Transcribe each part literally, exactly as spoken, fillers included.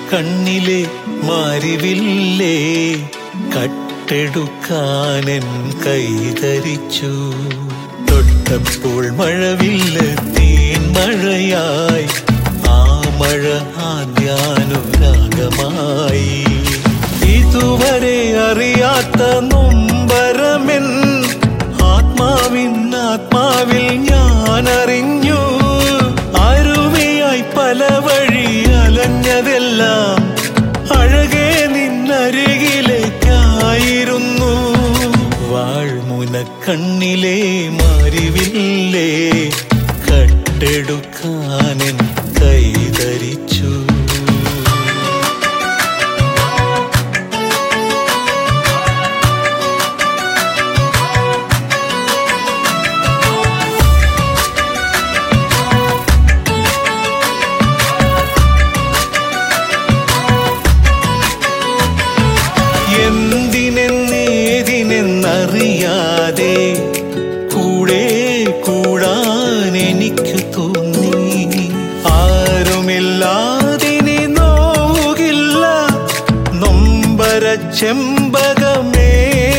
കണ്ണിലെ മാരിവില്ലേ കട്ടെടുക്കാനെൻ കൈതരിച്ചു. തൊട്ടപ്പോൾ മഴവില്ല് തീൻ മഴയായി, ആ മഴ ആദ്യാനുരാഗമായി. ഇതുവരെ അറിയാത്ത നൊമ്പരമെൻ ആത്മാവിൻ ആത്മാവിൽ ഞാൻ അറിഞ്ഞു. അരുവിയായി പല വഴി അലഞ്ഞതെല്ലാം അഴകേ നിന്നരികിലേക്കായിരുന്നു. വാൾമുന കണ്ണിലെ മാരിവില്ലേ കട്ടെടുക്കാനെൻ കൈതരിച്ചു. എന്തിനെന്നേതിനെന്നറിയാതെ കൂടെ കൂടാൻ എനിക്ക് തോന്നി. ആരുമില്ലാതിനി നോകില്ല നൊമ്പര ചെമ്പകമേ.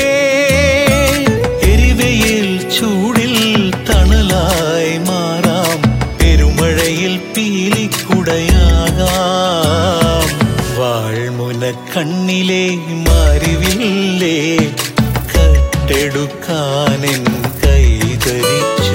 എരിവയിൽ ചൂടിൽ തണലായി മാറാം, പെരുമഴയിൽ പീലിക്കുടയാകാം. വാൾമുന കണ്ണിലെ മാരിവില്ലേ കട്ടെടുക്കാനെൻ കൈതരിച്ചു.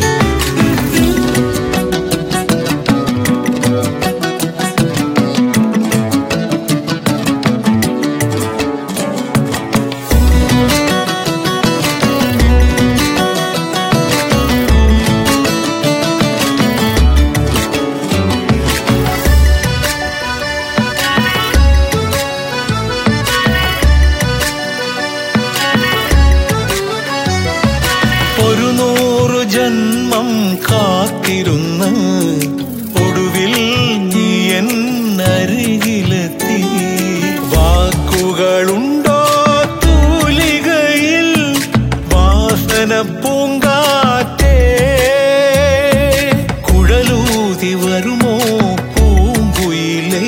ഒരു നൂറു ജന്മം കാത്തിരുന്ന് ഒടുവിൽ നീ എന്നരികിലെത്തി. വാക്കുകളുണ്ടോ തൂലികയിൽ വാസന പൂങ്കാറ്റേ. കുഴലൂതി വരുമോ പൂങ്കുയിലേ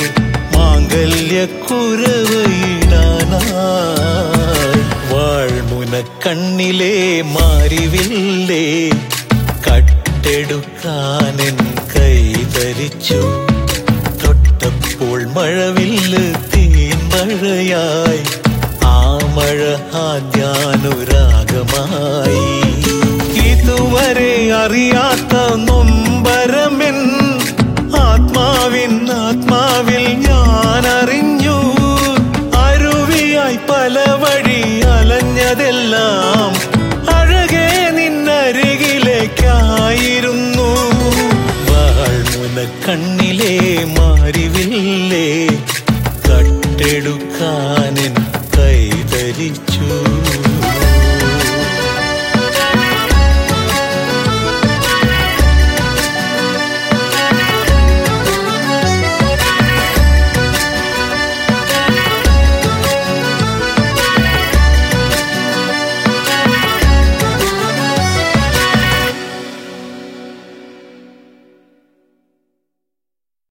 മാംഗല്യക്കുരവയിടാനായി. വാൾമുന കണ്ണിലെ മാരിവില്ലേ കട്ടെടുക്കാനെൻ കൈതരിച്ചു. തൊട്ടപ്പോൾ മഴവില്ല് തീൻ മഴയായി, ആ മഴ ആദ്യാനുരാഗമായി. ഇതുവരെ അറിയാത്ത നൊമ്പരമെൻ ആത്മാവിൻ ആത്മാവിൽ ഞാൻ അറിഞ്ഞു. അരുവിയായി പല വഴി അലഞ്ഞതെല്ലാം അഴകേ നിന്നരികിലേക്കായിരുന്നു. വാൾമുന കണ്ണിലെ മാരി